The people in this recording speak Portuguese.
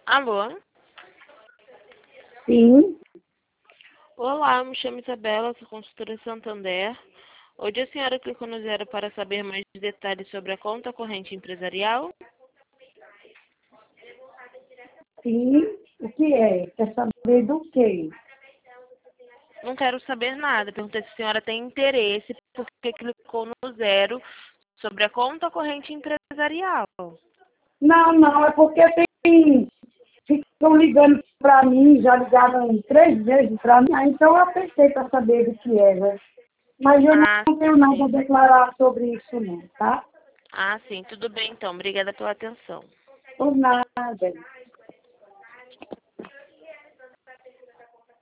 Alô? Sim, Olá, eu me chamo Isabela, sou consultora Santander. Hoje a senhora clicou no zero para saber mais detalhes sobre a conta corrente empresarial? sim. O que é? Quer saber do quê? Não quero saber nada. Perguntei se a senhora tem interesse porque clicou no zero sobre a conta corrente empresarial. Não, é porque ficam ligando para mim, já ligaram 3 vezes para mim, então eu apertei para saber do que era. Mas eu Ah, não tenho nada a sim. declarar sobre isso não, tá? Ah, sim. Tudo bem, então. Obrigada pela atenção. Por nada.